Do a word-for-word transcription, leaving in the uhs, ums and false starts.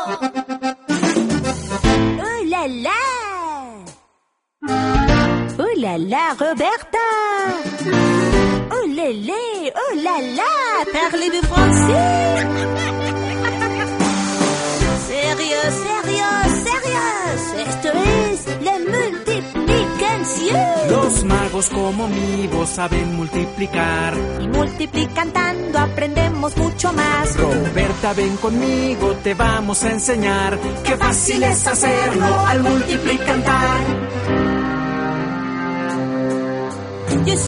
Oh là là! Oh là là, Roberta! Oh lélé, oh là là, parlez-vous français? Sérieux, sérieux, sérieux, esto es la multiplicación. Los magos como mi voz saben multiplicar. Y multiplicando aprendemos mucho más. Roberta, ven conmigo, te vamos a enseñar. Qué fácil es hacerlo al multiplicar.